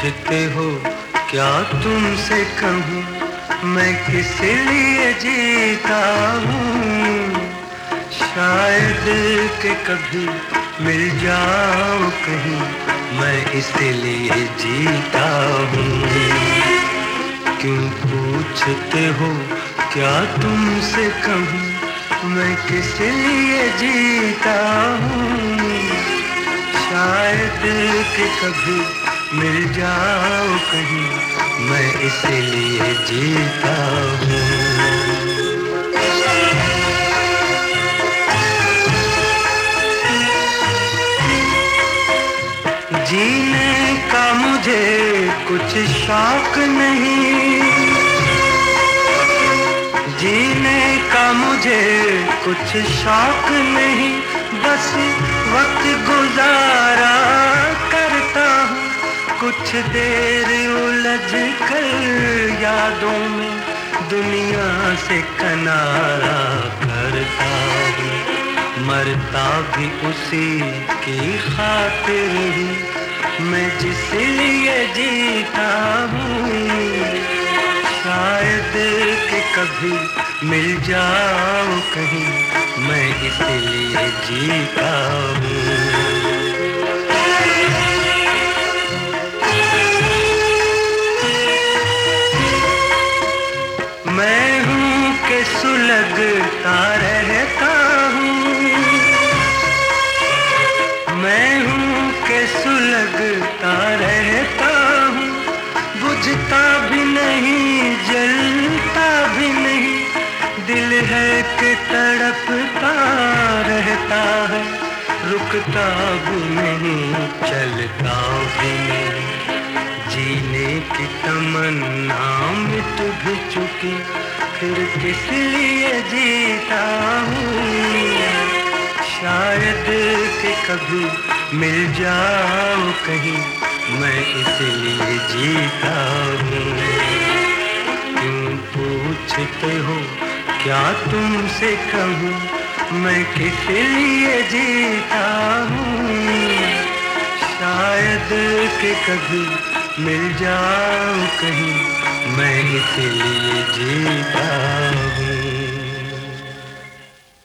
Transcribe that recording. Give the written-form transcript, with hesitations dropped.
पूछते हो क्या तुमसे कहूँ, मैं किस लिए जीता हूँ। शायद कि कभी मिल जाओ कहीं, मैं इसलिए जीता हूँ। क्यों पूछते हो क्या तुमसे कहूँ, मैं किस लिए जीता हूँ। शायद कि कभी मिल जाओ कहीं, मैं इसलिए जीता हूँ। जीने का मुझे कुछ शौक नहीं, जीने का मुझे कुछ शौक नहीं, बस वक्त गुजारा करता हूँ। कुछ देर उलझ कर यादों में दुनिया से किनारा करता हूँ। मरता भी उसी की खातिर ही, मैं जिस लिए जीता हूँ। शायद कि कभी मिल जाओ कहीं, मैं इसलिए जीता हूँ। मैं हूँ कि सुलगता रहता हूँ, मैं हूँ कि सुलगता रहता हूँ। बुझता भी नहीं, जलता भी नहीं, दिल है कि तड़पता रहता है। रुकता भी नहीं, चलता भी नहीं, जीने की तमन्ना मिट भी चुकी, फिर किस लिए जीता हूँ। शायद कि कभी मिल जाओ कहीं, मैं इसलिए जीता हूँ। क्यों पूछते हो क्या तुमसे कहूँ, मैं किस लिए जीता हूँ। शायद कि कभी मिल जाओ कहीं, मैं इसलिए जीता हूँ।